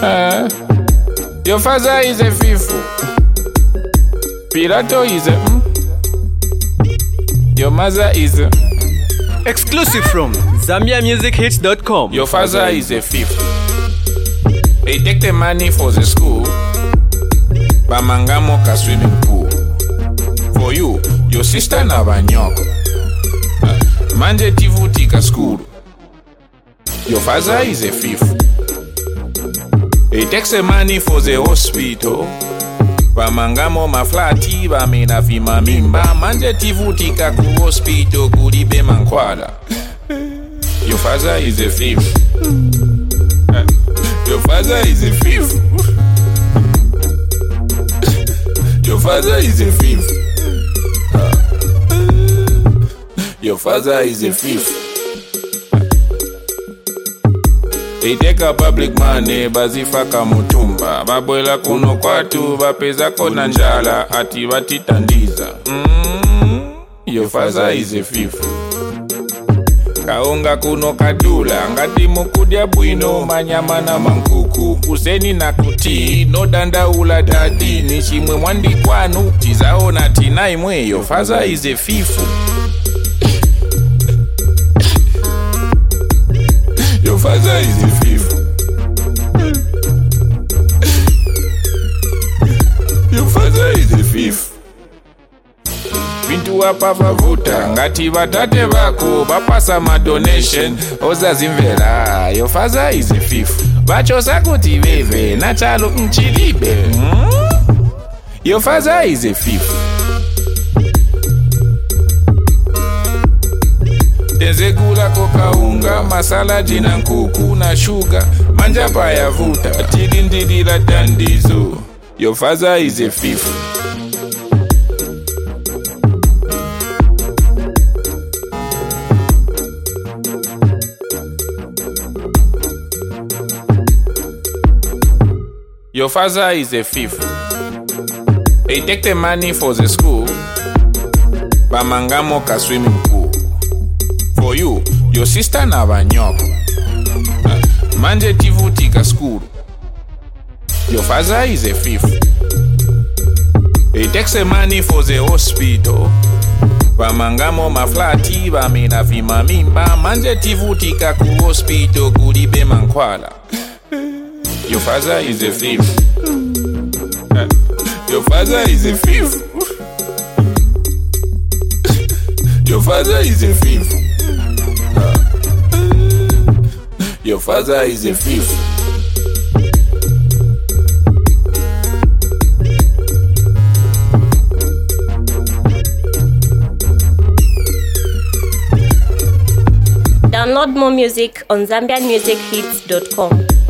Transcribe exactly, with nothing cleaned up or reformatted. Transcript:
Uh, your father is a thief. Pirato is a. Mm? Your mother is a. Exclusive from Zambia Music Hits dot com. Your father is a thief. They take the money for the school. Bamangamo ka swimming pool. For you, your sister na banyoko. Manje tivuti ka school. Your father is a thief. He takes the money for the hospital. Bamangamo maflati bamena vima mimba. Manje tivuti ka ku hospital kulibe mankwala. Your father is a thief. Your father is a thief. Your father is a thief. Your father is a thief. They take a public money, bazifaka mutumba. Babwela kuno kwatu, bapeza kona njala, ati batitandiza. Mm, your father is a thief. Kaonga kuno kadula, ngati mukudya bwino, manyama na mankuku. Kuseni na kuti, no danda ula dadi, nishimwe mwandi kwanu, tizaona tina imwe. Your father is a thief. Your father is a thief. Your father is a thief. Bintu wapa vavuta, ngati vatate vako, vapasa ma donation, oza zimvera. Your father is a thief. Vacho sakuti veve, nachalo mchilibe. Hmm? Your father is a thief. Tenzegula kokaunga, masala jina nkuku na sugar, manja paya vuta, tilindidi la tandizo. Your father is a thief. Your father is a thief. They take the money for the school. Bamangamo ka swimming pool. For you, your sister na banyoko. Manje tivuti ka school. Your father is a thief. He takes the money for the hospital. Bamangamo maflati bamena vima mimba. Manje tivuti ka ku hospital kulibe mankwala. Your father is a thief. Your father is a thief. Your father is a thief. Your father is a thief. Download more music on Zambian Music Hits dot com.